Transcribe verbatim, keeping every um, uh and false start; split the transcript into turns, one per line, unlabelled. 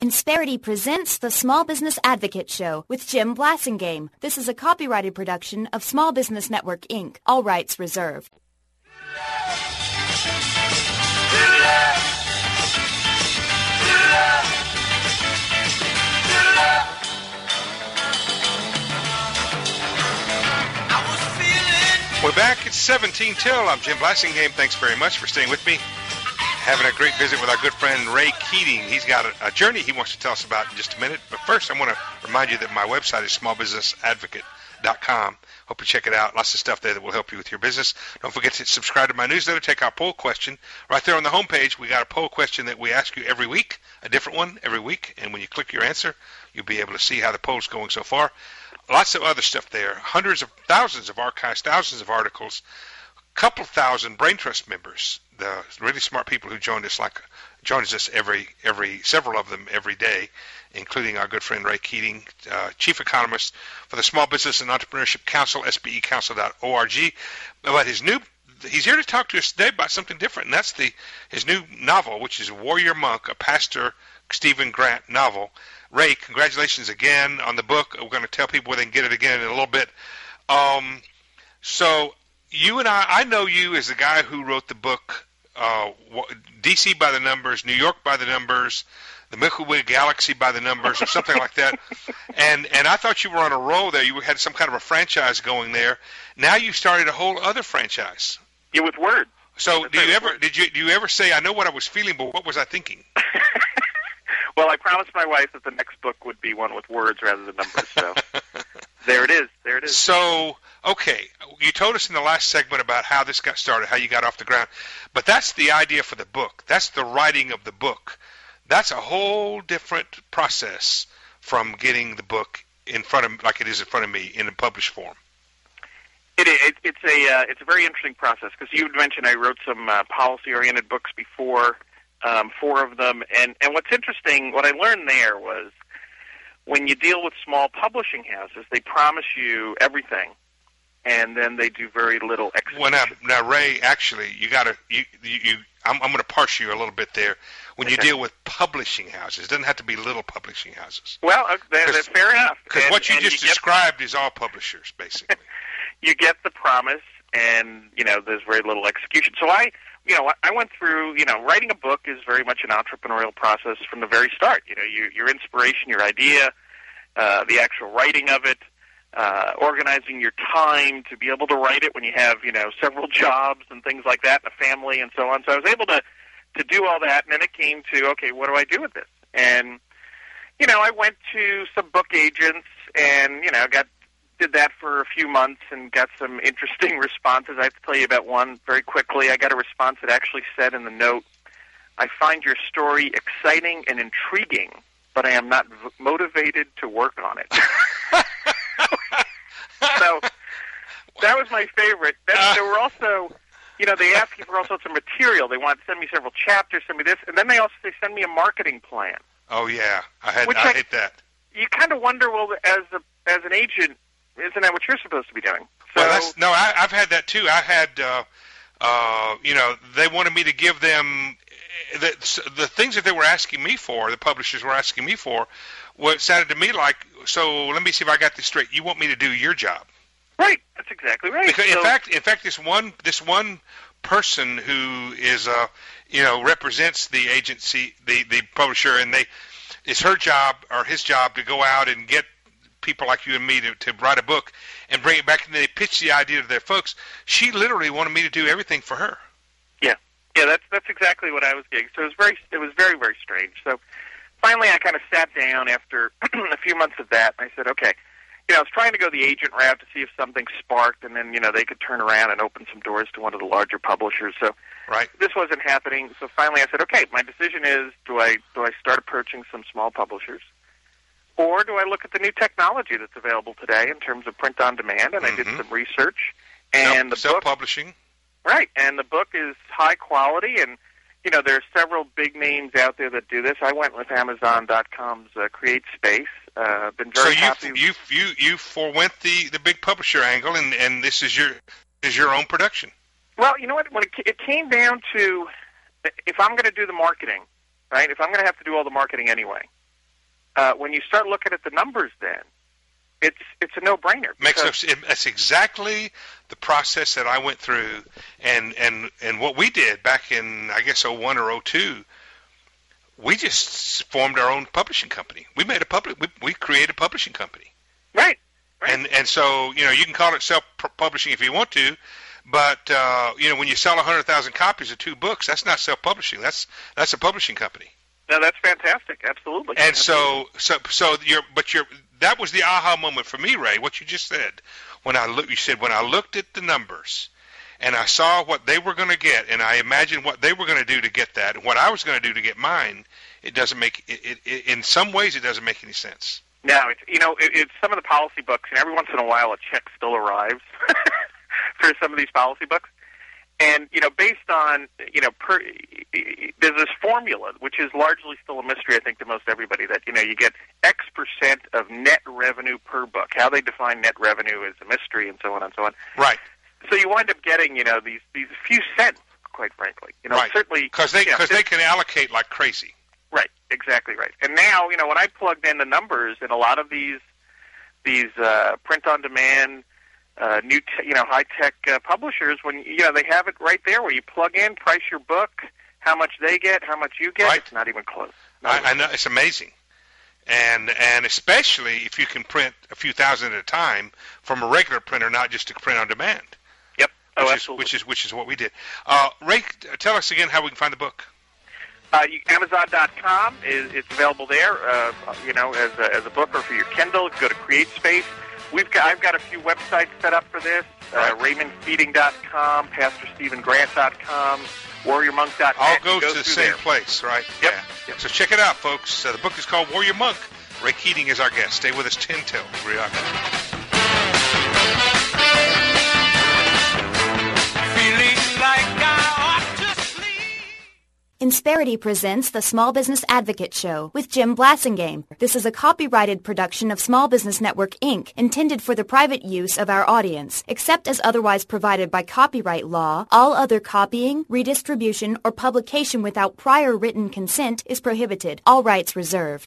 Insperity presents the Small Business Advocate Show with Jim Blasingame. This is a copyrighted production of Small Business Network, Incorporated. All rights reserved.
We're back at seventeen till. I'm Jim Blasingame. Thanks very much for staying with me. Having a great visit with our good friend Ray Keating. He's got a, a journey he wants to tell us about in just a minute. But first, I want to remind you that my website is small business advocate dot com. Hope you check it out. Lots of stuff there that will help you with your business. Don't forget to subscribe to my newsletter. Take our poll question. Right there on the homepage, we got a poll question that we ask you every week, a different one every week. And when you click your answer, you'll be able to see how the poll's going so far. Lots of other stuff there. Hundreds of thousands of archives, thousands of articles, a couple thousand Brain Trust members, the really smart people who joined us, like joins us every every several of them every day, including our good friend Ray Keating, uh, chief economist for the Small Business and Entrepreneurship Council, S B E council dot org. But his new he's here to talk to us today about something different, and that's the his new novel, which is Warrior Monk, a Pastor Stephen Grant novel. Ray, congratulations again on the book. We're going to tell people where they can get it again in a little bit. Um, so you and I, I know you as the guy who wrote the book, uh, D C by the Numbers, New York by the Numbers, the Milky Way Galaxy by the Numbers, or something like that. And and I thought you were on a roll there. You had some kind of a franchise going there. Now you started a whole other franchise.
Yeah, with Word.
So
That's
do you
right,
ever
Word.
did you do you ever say, I know what I was feeling, but what was I thinking?
Well, I promised my wife that the next book would be one with words rather than numbers, so there it is. There it is.
So, okay, you told us in the last segment about how this got started, how you got off the ground, but that's the idea for the book. That's the writing of the book. That's a whole different process from getting the book in front of, like it is in front of me, in a published form.
It, it, it's a uh, it's a very interesting process, because you mentioned I wrote some uh, policy-oriented books before. Um, four of them, and, and what's interesting, what I learned there was when you deal with small publishing houses, they promise you everything, and then they do very little execution.
Well, now, now Ray, actually, you got to, you, you, you, I'm, I'm going to parse you a little bit there. When you
Okay.
deal with publishing houses, it doesn't have to be little publishing houses.
Well, uh, that, that's fair enough.
Because
And-
what you
and
just
you get-
described is all publishers, basically.
you get the promise, and, you know, there's very little execution. So I, you know, I went through, you know, writing a book is very much an entrepreneurial process from the very start. You know, you, your inspiration, your idea, uh, the actual writing of it, uh, organizing your time to be able to write it when you have, you know, several jobs and things like that, and a family and so on. So I was able to, to do all that, and then it came to, okay, what do I do with this? And, you know, I went to some book agents and, you know, got did that for a few months and got some interesting responses. I have to tell you about one very quickly. I got a response that actually said in the note, I find your story exciting and intriguing, but I am not v- motivated to work on it. So that was my favorite. Then there were also, you know, they asked you for all sorts of material. They wanted to send me several chapters, send me this, and then they also they send me a marketing plan.
Oh, yeah. I had
Which
I
I-
hate that.
You kind of wonder, well, as a as an agent, isn't that what you're supposed to be doing? So,
Well, that's, no, I, I've had that too. I had, uh, uh, you know, they wanted me to give them the, the things that they were asking me for, the publishers were asking me for, what sounded to me like, so let me see if I got this straight. You want me to do your job?
right, that's exactly right.
Because
So-
in fact, in fact, this one, this one person who is, uh, you know, represents the agency, the the publisher, and they, it's her job or his job to go out and get people like you and me to, to write a book and bring it back, and they pitch the idea to their folks. She literally wanted me to do everything for her.
Yeah, yeah, that's that's exactly what I was getting. So it was very, it was very, very strange. So finally, I kind of sat down after a few months of that, and I said, okay, you know, I was trying to go the agent route to see if something sparked, and then you know they could turn around and open some doors to one of the larger publishers. So
Right.
this wasn't happening. So finally, I said, okay, my decision is: do I do I start approaching some small publishers? Or do I look at the new technology that's available today in terms of print on demand? And I did
Mhm.
some research, and the book,
Self-publishing.
right? And the book is high quality, and you know there are several big names out there that do this. I went with Amazon dot com's uh, Create Space. Uh, been
So
very
you
happy.
you you you forewent the, the big publisher angle, and, and this is your is your own production.
Well, you know what? When it, it came down to if I'm going to do the marketing, right? If I'm going to have to do all the marketing anyway, uh, when you start looking at the numbers, then it's it's a no-brainer.
Makes us, it, that's exactly the process that I went through, and and and what we did back in, I guess, oh one or oh two. We just formed our own publishing company. We made a public. We, we created a publishing company.
Right. Right.
And and so, you know, you can call it self-publishing if you want to, but uh, you know, when you sell one hundred thousand copies of two books, that's not self-publishing. That's that's a publishing company.
No, that's fantastic. Absolutely.
And
Absolutely.
so so so you're but you're that was the aha moment for me, Ray. What you just said when I look, you said when I looked at the numbers and I saw what they were going to get, and I imagined what they were going to do to get that, and what I was going to do to get mine. It doesn't make it, it, it. In some ways, it doesn't make any sense.
No, it's, you know, it, it's some of the policy books, and every once in a while a check still arrives for some of these policy books. And, you know, based on, you know, per, there's this formula, which is largely still a mystery, I think, to most everybody, that, you know, you get X percent of net revenue per book. How they define net revenue is a mystery, and so on and so on.
Right.
So you wind up getting, you know, these, these few cents, quite frankly. You know,
right.
Certainly.
Because they,
you know,
they can allocate like crazy.
Right, exactly right. And now, you know, when I plugged in the numbers in a lot of these these uh, print-on-demand, uh, new, te- you know, high-tech uh, publishers, when you know they have it right there where you plug in, price your book, how much they get, how much you get.
Right.
It's not even close. Not
I,
even
I know, it's amazing, and and especially if you can print a few thousand at a time from a regular printer, not just to print on demand.
Yep. Oh,
which
absolutely.
Is, which is which is what we did. Uh, Ray, tell us again how we can find the book.
Uh, you, Amazon dot com is it's available there. Uh, you know, as a, as a book or for your Kindle. Go to CreateSpace. We've got I've got a few websites set up for this. Uh,
Right.
Raymond Feeding dot com, Pastor Stephen Grant dot com, Warrior Monk dot net.
All goes
go
to the
through
same
there.
place, right?
Yep.
Yeah.
Yep.
So check it out, folks. Uh, the book is called Warrior Monk. Ray Keating is our guest. Stay with us ten till three o'clock.
Feeling like I ought to sleep.
Insperity presents the Small Business Advocate Show with Jim Blassingame. This is a copyrighted production of Small Business Network, Incorporated, intended for the private use of our audience. Except as otherwise provided by copyright law, all other copying, redistribution, or publication without prior written consent is prohibited. All rights reserved.